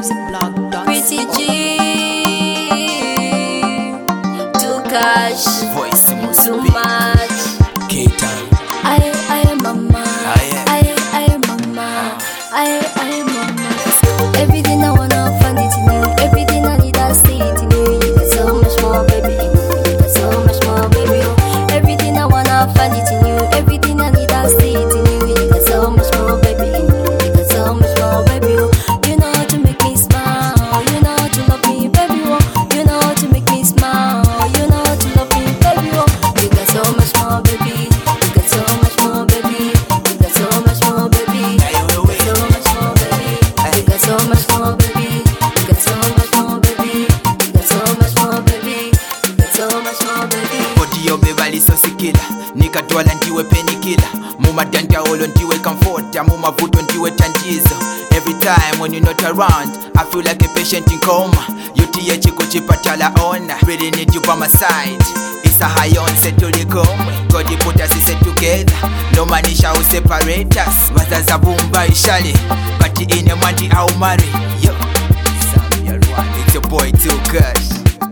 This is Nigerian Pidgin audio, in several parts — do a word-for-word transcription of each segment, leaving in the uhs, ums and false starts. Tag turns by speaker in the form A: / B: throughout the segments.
A: music blog.
B: Pretty G, too cash,
C: Voice must
B: too
C: be
B: much.
C: K-Town.
B: I, I am mama.
C: Aye.
B: I, I am mama. I, I am mama. Everything I wanna find it in you. Everything I need, I see it in you. You got so much more, baby. You got so much more, baby. Oh. Everything I wanna find it in you. Everything I need, I see it in you. You got so much more, baby. You got so much more, baby. Oh. You know how to make me smile. You know how to love me, baby. Oh. You know how to make me smile. You know how to love me, baby. Oh. You got so much more, baby. You got so much more, baby. You got so much more, baby. You got so much more, baby. You got so much more, baby. You got so much more, baby. You got so much more, baby. You got so much more, baby.
C: Body yo bebali so sikila nikatwala ndiwe penikila mumadanda olo ndiwe comforta mumavuto ndiwe tandizo. Every time when you're not around I feel like a patient in coma. Yotiye chiko chipatala ona really need you by my side. It's a high on set to the come. God he put us set together. No man shall separate us. Wazaza bumba ishali but in a mandi au marry. Yo Samuel one. It's your boy too cash.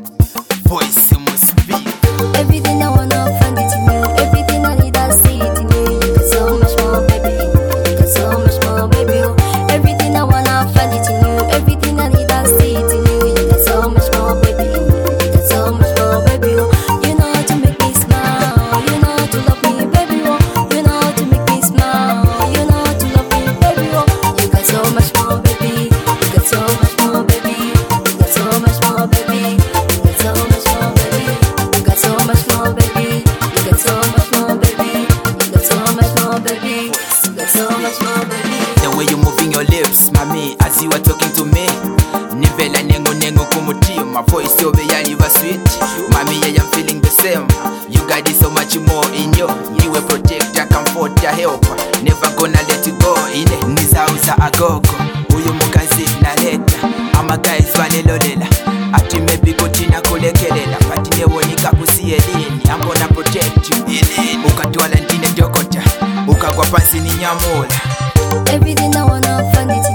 C: Voice must be.
B: Everything I wanna find it in you. Everything I need, I see it in you. You got so much more, baby. You got so much more, baby. Oh. Everything I wanna find it in you. Everything I need, I see it in you. You got so much more, baby. You got so much more, baby. Oh. You know how to make me smile. You know how to love me, baby. Oh. You know how to make me smile. You know how to love me, baby. Oh. You got so much more, baby. You got so much more, baby. You got so much more, baby. You got so much more, baby. You got so much more, baby. You got so much more, baby. You got so much more, baby. You got so much more, baby.
C: The way you moving your lips, mami, as you are talking to me. Nivela nengo nengo kumutima. My voice over ya you are sweet. Mami, I am feeling the same. You got it so much more in you. You will protect, ya comfort, ya help. Never gonna let you go. Ine nizauza agogo. Uyu mukazi na leta. Ama guys valelolela. Ati maybe kutina kulekelela. But newo nikakusiye lini. I'm gonna protect you. Ilini. Ukatwala ndine dokota. Ukagwa pansi ni nyamula.
B: Everything I wanna find it